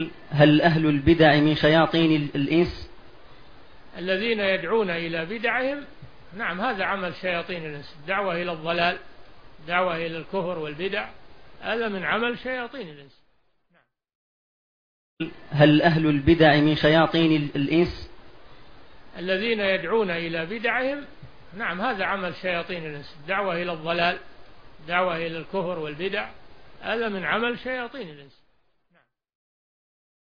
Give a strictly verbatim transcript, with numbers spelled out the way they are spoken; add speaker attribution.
Speaker 1: هل أهل البدع من شياطين الإنس؟
Speaker 2: الذين يدعون إلى بدعهم، نعم، هذا عمل شياطين الإنس، دعوة إلى الضلال، دعوة إلى الكفر والبدع، هذا من عمل شياطين الإنس.
Speaker 1: هل أهل البدع من شياطين الإنس؟
Speaker 2: الذين يدعون إلى بدعهم، نعم، هذا عمل شياطين الإنس، دعوة إلى الضلال، دعوة إلى الكفر والبدع، هذا من عمل شياطين الإنس.